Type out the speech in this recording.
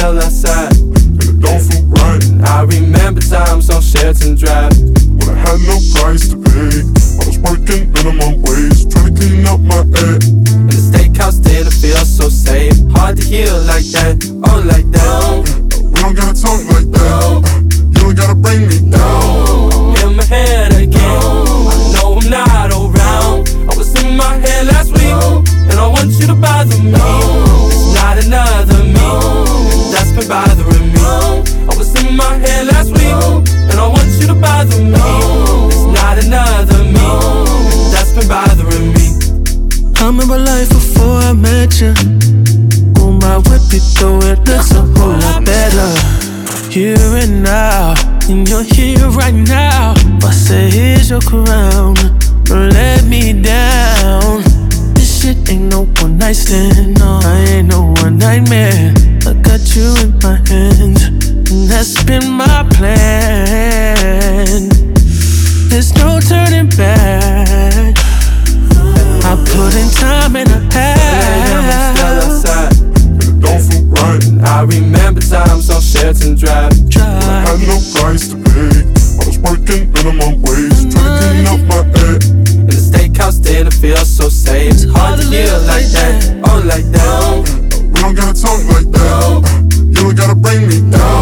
smell outside, and it don't feel right. I remember times on Sheraton Drive when I had no price to pay. I was working minimum wage, trying to clean up my act. And the steakhouse didn't feel so safe. Hard to heal like that, oh like that. We don't gotta talk like that. You don't gotta bring me down. I'm in my head again. I know I'm not around. I was in my head last week, and I want you to bother me. It's not another me that's been bothering me. I was in my head last week, and I want you to bother me. It's not another me that's been bothering me. I remember life before I met you. Oh, my whip it though, it looks a whole lot better. Here and now, and you're here right now. I say here's your crown, don't let me down. This shit ain't no one night stand, no, I ain't no one night man. I got you in my hands, and that's been my plan. There's no turning back. I put in time and a half. Still outside, And it don't feel right. I remember times on Sheraton Drive When I had no price to pay. I was working minimum wage, trying to clean up my act. and the steakhouse didn't feel so safe. It's hard to heal like that, oh like that. We don't gotta talk like that. You don't gotta bring me down.